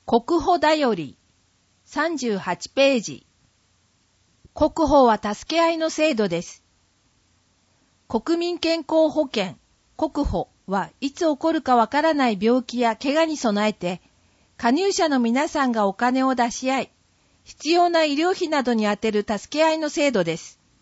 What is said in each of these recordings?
国保だより38ページ。国保は助け合いの制度です。国民健康保険、国保はいつ起こるかわからない病気や怪我に備えて、加入者の皆さんがお金を出し合い、必要な医療費などに充てる助け合いの制度です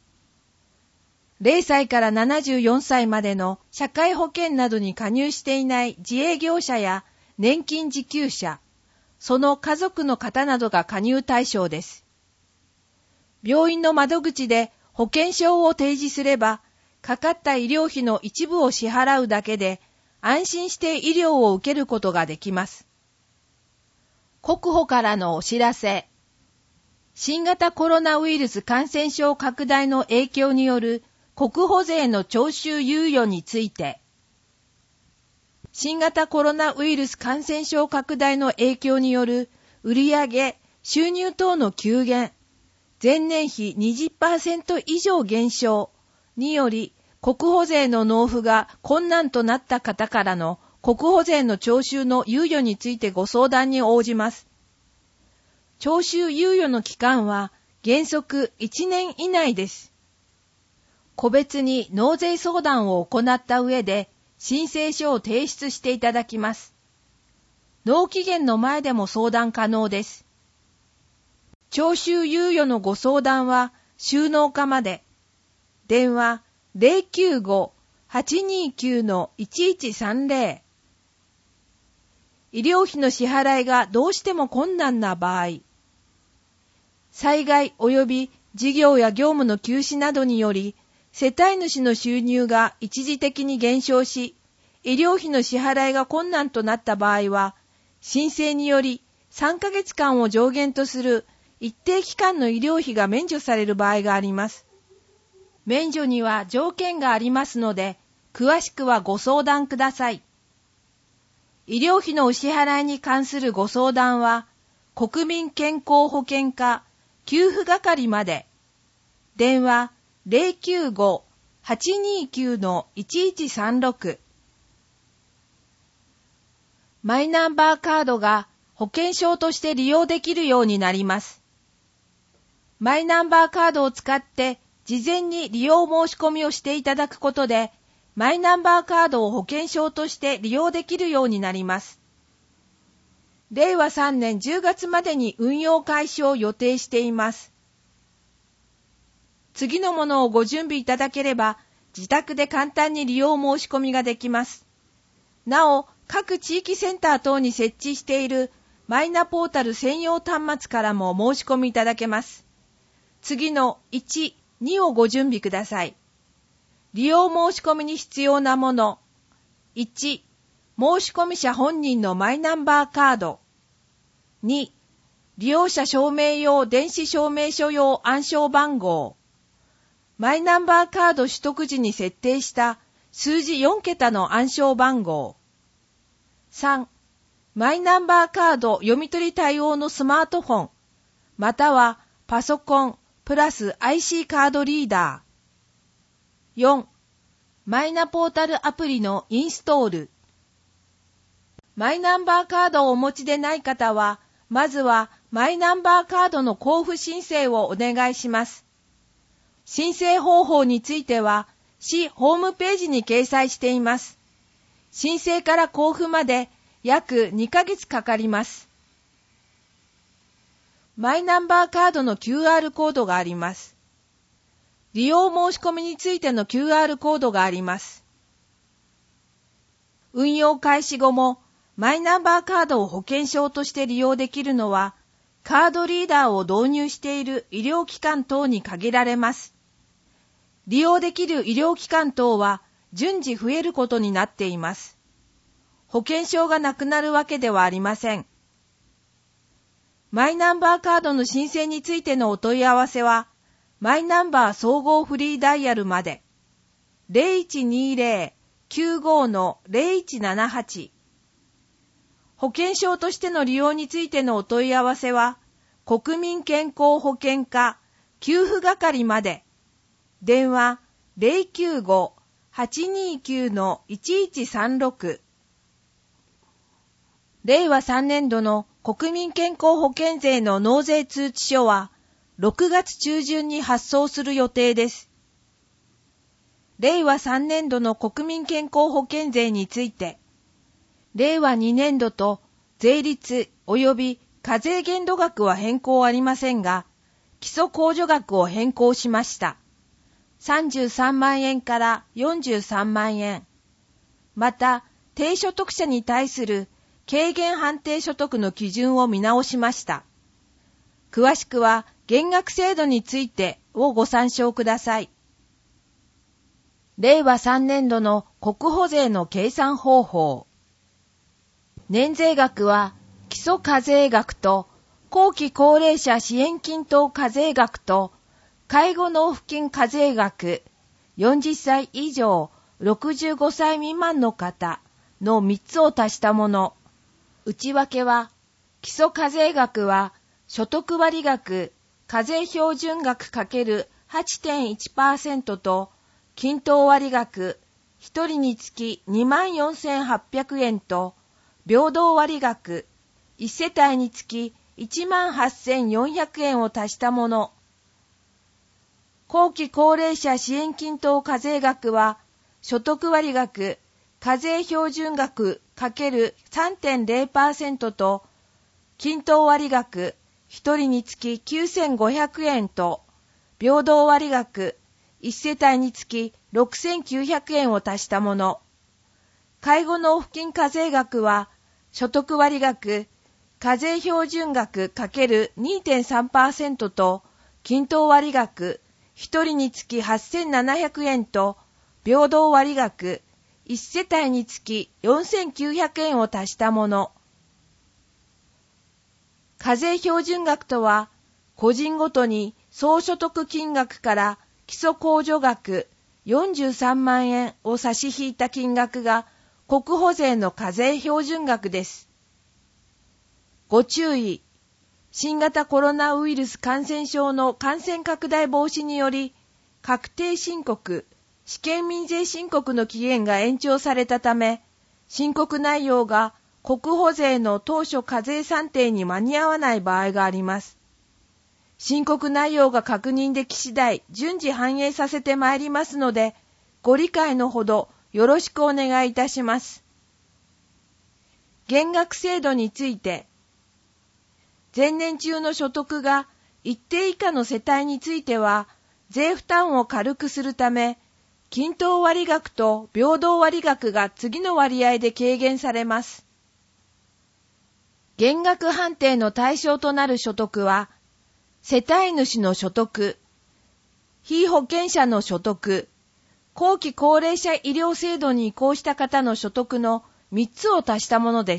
。0歳から74歳までの社会保険などに加入していない自営業者や年金受給者、その家族の方などが加入対象です。病院の窓口で保険証を提示すれば、かかった医療費の一部を支払うだけで安心して医療を受けることができます。国保からのお知らせ。新型コロナウイルス感染症拡大の影響による国保税の徴収猶予について、新型コロナウイルス感染症拡大の影響による売上、収入等の急減、前年比 20% 以上減少により国保税の納付が困難となった方からの国保税の徴収の猶予についてご相談に応じます。徴収猶予の期間は原則1年以内です。個別に納税相談を行った上で申請書を提出していただきます。納期限の前でも相談可能です。徴収猶予のご相談は収納課まで。電話 095-829-1130。医療費の支払いがどうしても困難な場合、災害及び事業や業務の休止などにより、世帯主の収入が一時的に減少し、医療費の支払いが困難となった場合は、申請により3ヶ月間を上限とする一定期間の医療費が免除される場合があります。免除には条件がありますので、詳しくはご相談ください。医療費のお支払いに関するご相談は、国民健康保険課給付係まで。電話 095-829-1136。マイナンバーカードが保険証として利用できるようになります。マイナンバーカードを使って事前に利用申し込みをしていただくことで、マイナンバーカードを保険証として利用できるようになります。令和3年10月までに運用開始を予定しています。次のものをご準備いただければ、自宅で簡単に利用申し込みができます。なお、各地域センター等に設置しているマイナポータル専用端末からも申し込みいただけます。次の1、2をご準備ください。利用申し込みに必要なもの。1、申し込み者本人のマイナンバーカード。2、利用者証明用電子証明書用暗証番号。マイナンバーカード取得時に設定した数字4桁の暗証番号。3、マイナンバーカード読み取り対応のスマートフォン、またはパソコンプラス IC カードリーダー。4、マイナポータルアプリのインストール。マイナンバーカードをお持ちでない方は、まずはマイナンバーカードの交付申請をお願いします。申請方法については、市ホームページに掲載しています。申請から交付まで約2ヶ月かかります。マイナンバーカードの QR コードがあります。利用申し込みについての QR コードがあります。運用開始後もマイナンバーカードを保険証として利用できるのは、カードリーダーを導入している医療機関等に限られます。利用できる医療機関等は順次増えることになっています。保険証がなくなるわけではありません。マイナンバーカードの申請についてのお問い合わせは、マイナンバー総合フリーダイヤルまで 0120-95-0178。保険証としての利用についてのお問い合わせは、国民健康保険課給付係まで。電話 095-829-1136。令和3年度の国民健康保険税の納税通知書は6月中旬に発送する予定です。令和3年度の国民健康保険税について、令和2年度と税率及び課税限度額は変更ありませんが、基礎控除額を変更しました。33万円から43万円。また、低所得者に対する軽減判定所得の基準を見直しました。詳しくは減額制度についてをご参照ください。令和3年度の国保税の計算方法。年税額は基礎課税額と後期高齢者支援金等課税額と介護納付金課税額、40歳以上65歳未満の方の3つを足したもの。内訳は、基礎課税額は所得割額、課税標準額 ×8.1% と均等割額、1人につき 24,800 円と平等割額、1世帯につき 18,400 円を足したもの。後期高齢者支援金等課税額は、所得割額、課税標準額 ×3.0% と、均等割額、1人につき 9,500 円と、平等割額、1世帯につき 6,900 円を足したもの。介護納付金課税額は、所得割額、課税標準額 ×2.3% と、均等割額、1人につき 8,700 円と、平等割額、1世帯につき 4,900 円を足したもの。課税標準額とは、個人ごとに総所得金額から基礎控除額43万円を差し引いた金額が国保税の課税標準額です。ご注意。新型コロナウイルス感染症の感染拡大防止により、確定申告、試験民税申告の期限が延長されたため、申告内容が国保税の当初課税算定に間に合わない場合があります。申告内容が確認でき次第、順次反映させてまいりますので、ご理解のほどよろしくお願いいたします。減額制度について、前年中の所得が一定以下の世帯については、税負担を軽くするため、均等割額と平等割額が次の割合で軽減されます。減額判定の対象となる所得は、世帯主の所得、被保険者の所得、後期高齢者医療制度に移行した方の所得の3つを足したものです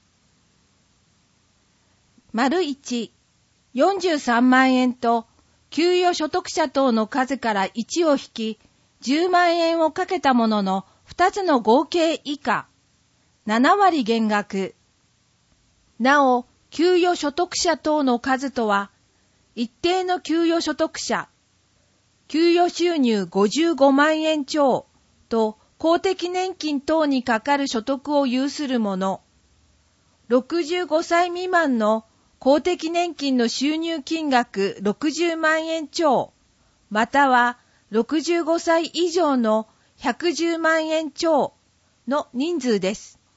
。1、43万円と給与所得者等の数から1を引き、10万円をかけたものの2つの合計以下、7割減額。なお、給与所得者等の数とは、一定の給与所得者、給与収入55万円超と公的年金等にかかる所得を有する者、65歳未満の公的年金の収入金額60万円超、または65歳以上の110万円超の人数です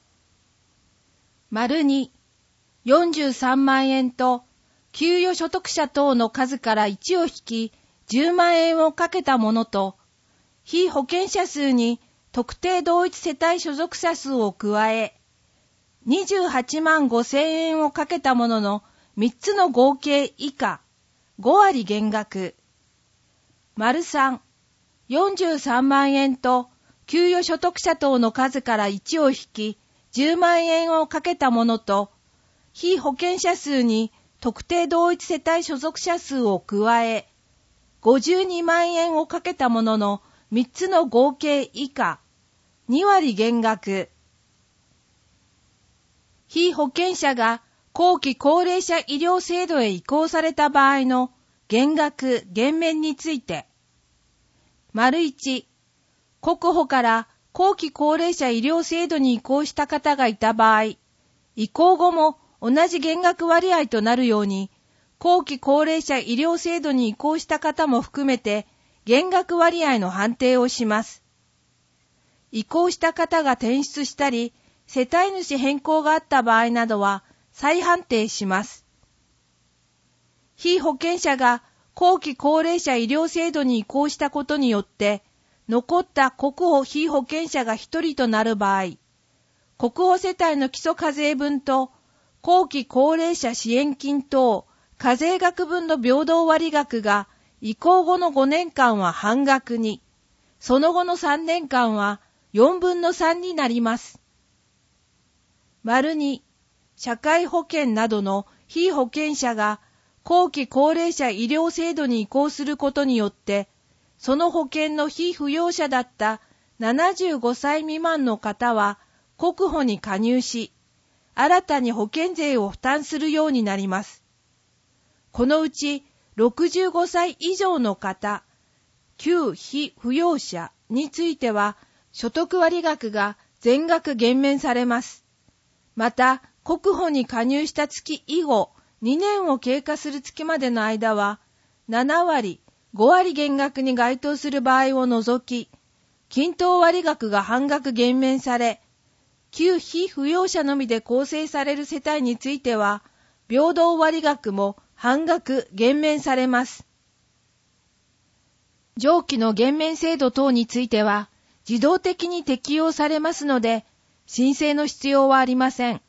。2、43万円と給与所得者等の数から1を引き10万円をかけたものと、被保険者数に特定同一世帯所属者数を加え、28万5千円をかけたものの3つの合計以下、5割減額。3、43万円と給与所得者等の数から1を引き10万円をかけたものと、被保険者数に特定同一世帯所属者数を加え、52万円をかけたものの3つの合計以下、2割減額。被保険者が後期高齢者医療制度へ移行された場合の減額・減免について、1、国保から後期高齢者医療制度に移行した方がいた場合、移行後も同じ減額割合となるように、後期高齢者医療制度に移行した方も含めて、減額割合の判定をします。移行した方が転出したり、世帯主変更があった場合などは再判定します。被保険者が後期高齢者医療制度に移行したことによって、残った国保被保険者が1人となる場合、国保世帯の基礎課税分と後期高齢者支援金等課税額分の平等割額が移行後の5年間は半額に、その後の3年間は4分の3になります。2、社会保険などの被保険者が後期高齢者医療制度に移行することによって、その保険の被扶養者だった75歳未満の方は国保に加入し、新たに保険税を負担するようになります。このうち65歳以上の方、旧被扶養者については所得割額が全額減免されます。また、国保に加入した月以後、2年を経過する月までの間は、7割、5割減額に該当する場合を除き、均等割額が半額減免され、旧被扶養者のみで構成される世帯については、平等割額も半額減免されます。上記の減免制度等については、自動的に適用されますので、申請の必要はありません。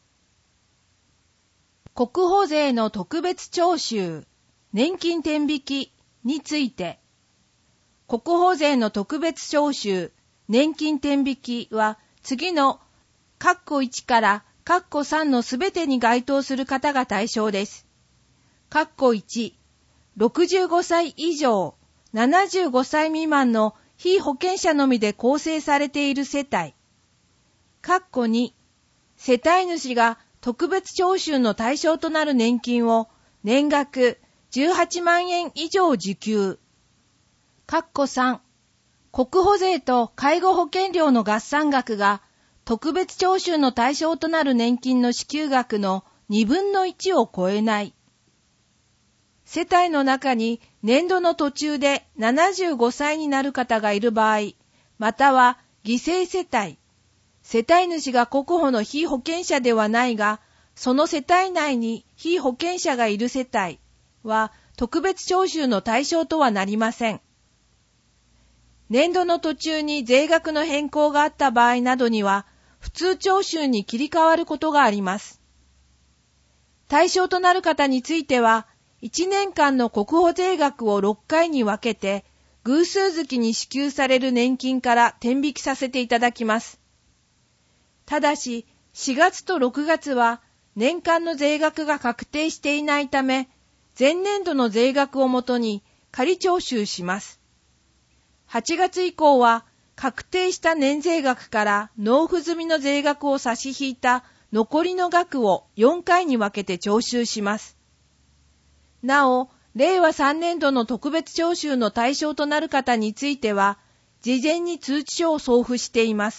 国保税の特別徴収、年金天引きについて、国保税の特別徴収、年金天引きは次の括弧1から括弧3のすべてに該当する方が対象です。括弧1、65歳以上、75歳未満の被保険者のみで構成されている世帯。括弧2、世帯主が特別徴収の対象となる年金を年額18万円以上受給。括弧3、国保税と介護保険料の合算額が特別徴収の対象となる年金の支給額の2分の1を超えない。世帯の中に年度の途中で75歳になる方がいる場合、または犠牲世帯、世帯主が国保の被保険者ではないが、その世帯内に被保険者がいる世帯は特別徴収の対象とはなりません。年度の途中に税額の変更があった場合などには、普通徴収に切り替わることがあります。対象となる方については、1年間の国保税額を6回に分けて、偶数月に支給される年金から天引きさせていただきます。ただし、4月と6月は年間の税額が確定していないため、前年度の税額をもとに仮徴収します。8月以降は確定した年税額から納付済みの税額を差し引いた残りの額を4回に分けて徴収します。なお、令和3年度の特別徴収の対象となる方については、事前に通知書を送付しています。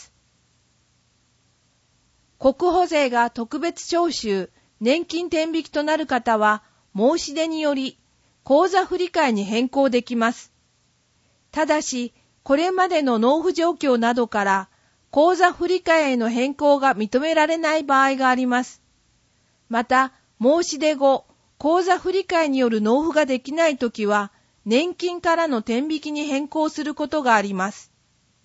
国保税が特別徴収、年金天引きとなる方は、申し出により、口座振替に変更できます。ただし、これまでの納付状況などから、口座振替への変更が認められない場合があります。また、申し出後、口座振替による納付ができないときは、年金からの天引きに変更することがあります。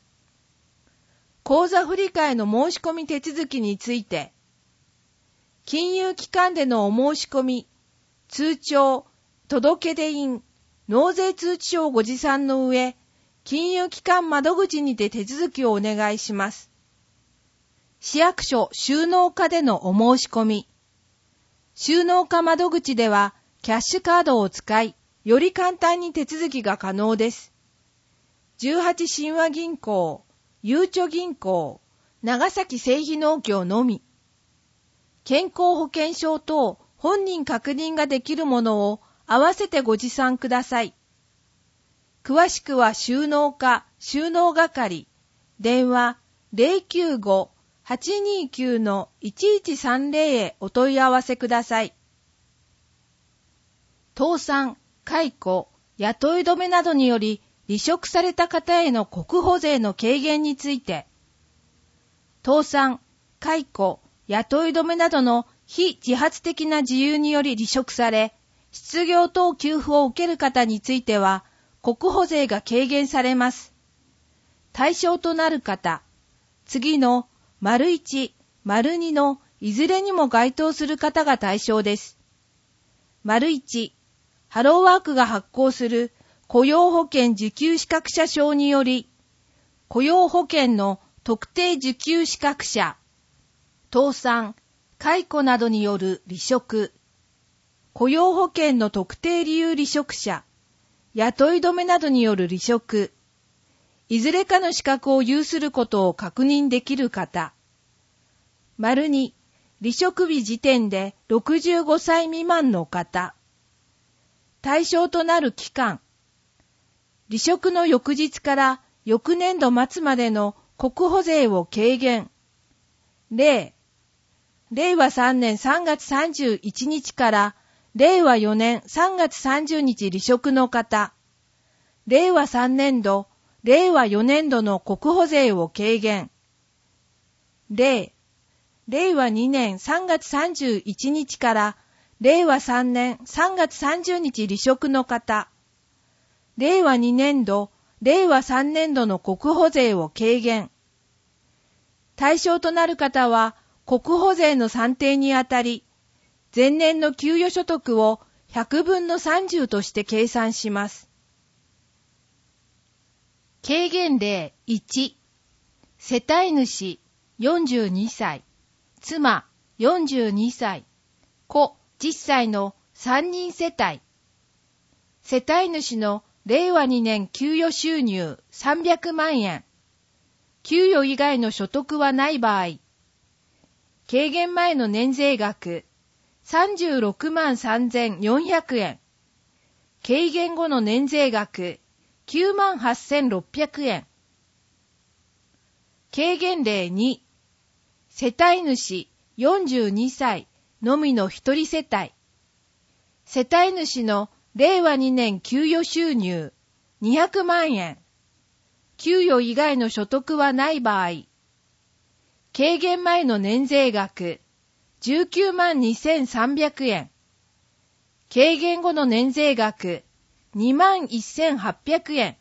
口座振替の申し込み手続きについて、金融機関でのお申し込み、通帳、届出印、納税通知書をご持参の上、金融機関窓口にて手続きをお願いします。市役所収納課でのお申し込み。収納課窓口ではキャッシュカードを使い、より簡単に手続きが可能です。18親和銀行、ゆうちょ銀行、長崎製費農協のみ。健康保険証等本人確認ができるものを合わせてご持参ください。詳しくは収納課、収納係、電話 829-1130 へお問い合わせください。倒産、解雇、雇い止めなどにより離職された方への国保税の軽減について、倒産、解雇、雇い止めなどの非自発的な事由により離職され、失業等給付を受ける方については、国保税が軽減されます。対象となる方、次の①、②のいずれにも該当する方が対象です。①、ハローワークが発行する雇用保険受給資格者証により、雇用保険の特定受給資格者、倒産、解雇などによる離職、雇用保険の特定理由離職者、雇い止めなどによる離職、いずれかの資格を有することを確認できる方、②、離職日時点で65歳未満の方、対象となる期間、離職の翌日から翌年度末までの国保税を軽減。例、令和3年3月31日から令和4年3月30日離職の方、令和3年度、令和4年度の国保税を軽減。例、令和2年3月31日から令和3年3月30日離職の方、令和2年度、令和3年度の国保税を軽減。対象となる方は、国保税の算定にあたり、前年の給与所得を100分の30として計算します。軽減例1、世帯主42歳、妻42歳、子10歳の3人世帯。世帯主の令和2年給与収入300万円。給与以外の所得はない場合、軽減前の年税額36万3400円。軽減後の年税額9万8600円。軽減例2、世帯主42歳のみの一人世帯。世帯主の令和2年給与収入200万円。給与以外の所得はない場合、軽減前の年税額19万2300円。軽減後の年税額2万1800円。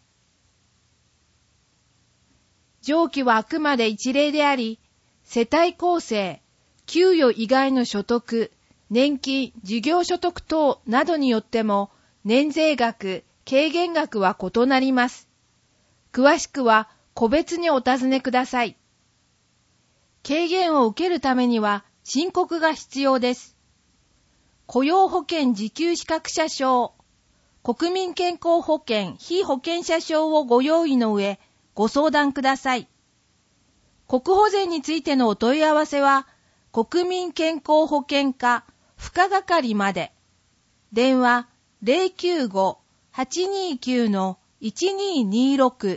上記はあくまで一例であり、世帯構成、給与以外の所得、年金、事業所得等などによっても、年税額、軽減額は異なります。詳しくは個別にお尋ねください。軽減を受けるためには申告が必要です。雇用保険受給資格者証、国民健康保険被保険者証をご用意の上、ご相談ください。国保税についてのお問い合わせは、国民健康保険課付加係まで。電話095-829-1226。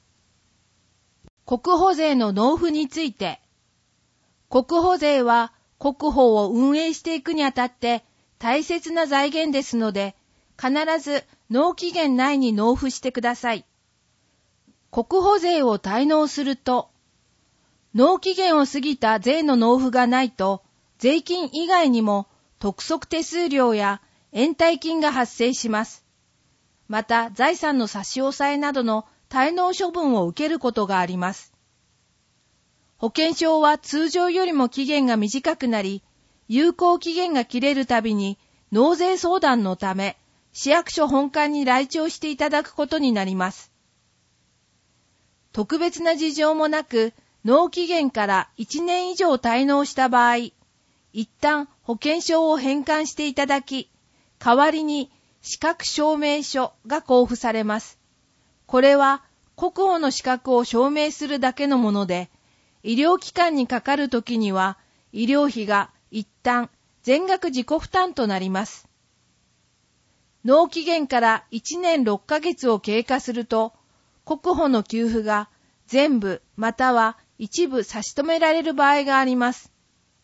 国保税の納付について。国保税は国保を運営していくにあたって大切な財源ですので、必ず納期限内に納付してください。国保税を滞納すると、納期限を過ぎた税の納付がないと、税金以外にも督促手数料や延滞金が発生します。また、財産の差し押さえなどの滞納処分を受けることがあります。保険証は通常よりも期限が短くなり、有効期限が切れるたびに納税相談のため、市役所本館に来庁していただくことになります。特別な事情もなく、納期限から1年以上滞納した場合、一旦保険証を返還していただき、代わりに資格証明書が交付されます。これは国保の資格を証明するだけのもので、医療機関にかかるときには、医療費が一旦全額自己負担となります。納期限から1年6ヶ月を経過すると、国保の給付が全部または一部差し止められる場合があります。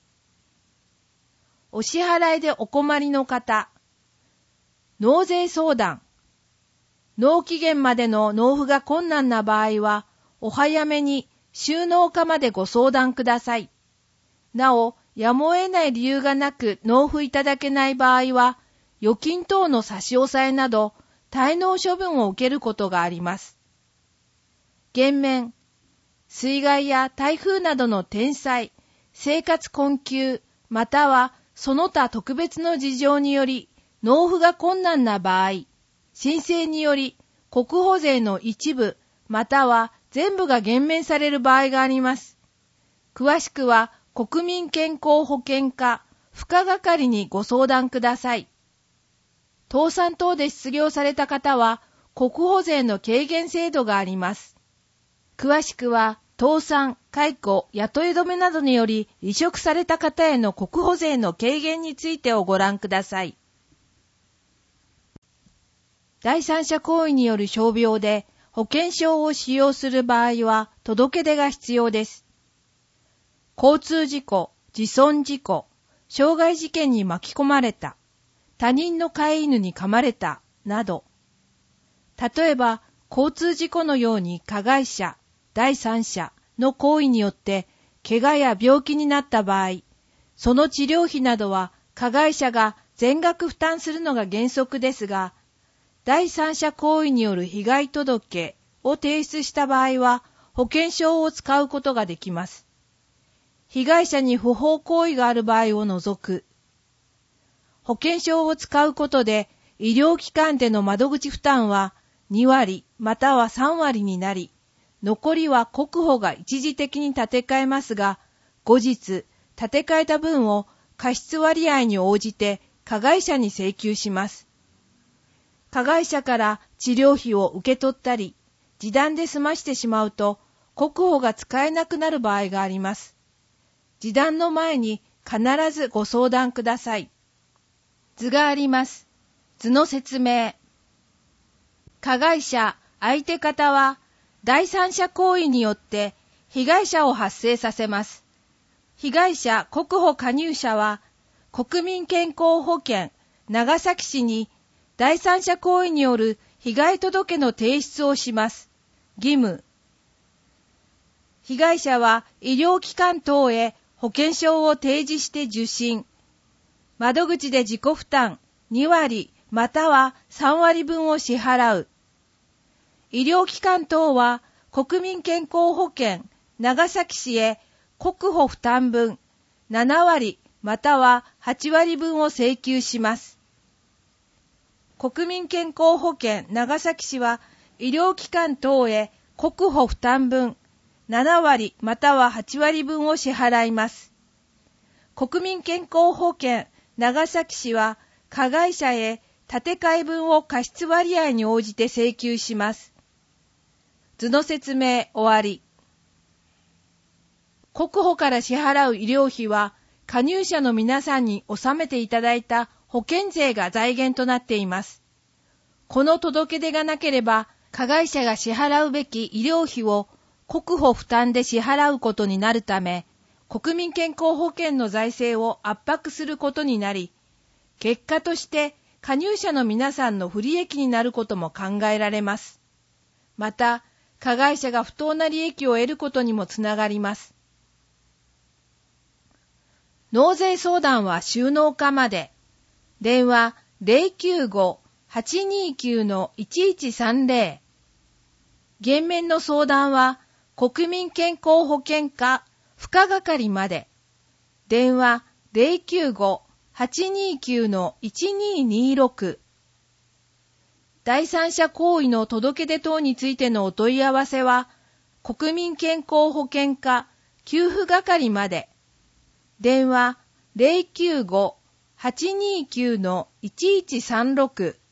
お支払いでお困りの方、納税相談、納期限までの納付が困難な場合は、お早めに収納課までご相談ください。なお、やむを得ない理由がなく納付いただけない場合は、預金等の差し押さえなど、滞納処分を受けることがあります。減免、水害や台風などの天災、生活困窮、またはその他特別の事情により納付が困難な場合、申請により国保税の一部または全部が減免される場合があります。詳しくは国民健康保険課付加係にご相談ください。倒産等で失業された方は国保税の軽減制度があります。詳しくは倒産、解雇、雇い止めなどにより離職された方への国保税の軽減についてをご覧ください。第三者行為による傷病で保険証を使用する場合は届け出が必要です。交通事故、自損事故、傷害事件に巻き込まれた、他人の飼い犬に噛まれた、など。例えば、交通事故のように加害者、第三者の行為によって怪我や病気になった場合、その治療費などは加害者が全額負担するのが原則ですが、第三者行為による被害届を提出した場合は保険証を使うことができます。被害者に不法行為がある場合を除く。保険証を使うことで医療機関での窓口負担は2割または3割になり、残りは国保が一時的に立て替えますが、後日立て替えた分を過失割合に応じて加害者に請求します。加害者から治療費を受け取ったり、示談で済ましてしまうと、国保が使えなくなる場合があります。示談の前に必ずご相談ください。図があります。図の説明。加害者、相手方は、第三者行為によって被害者を発生させます。被害者、国保加入者は、国民健康保険、長崎市に、第三者行為による被害届の提出をします。義務。被害者は医療機関等へ保険証を提示して受診。窓口で自己負担2割または3割分を支払う。医療機関等は国民健康保険長崎市へ国保負担分7割または8割分を請求します。国民健康保険長崎市は医療機関等へ国保負担分7割または8割分を支払います。国民健康保険長崎市は加害者へ立て替え分を過失割合に応じて請求します。図の説明終わり。国保から支払う医療費は加入者の皆さんに納めていただいた保険税が財源となっています。この届け出がなければ加害者が支払うべき医療費を国保負担で支払うことになるため、国民健康保険の財政を圧迫することになり、結果として加入者の皆さんの不利益になることも考えられます。また、加害者が不当な利益を得ることにもつながります。納税相談は収納課まで。電話 095-829-1130。減免の相談は国民健康保険課付加係まで。電話 095-829-1226。第三者行為の届け出等についてのお問い合わせは、国民健康保険課給付係まで。電話 095-829-1136。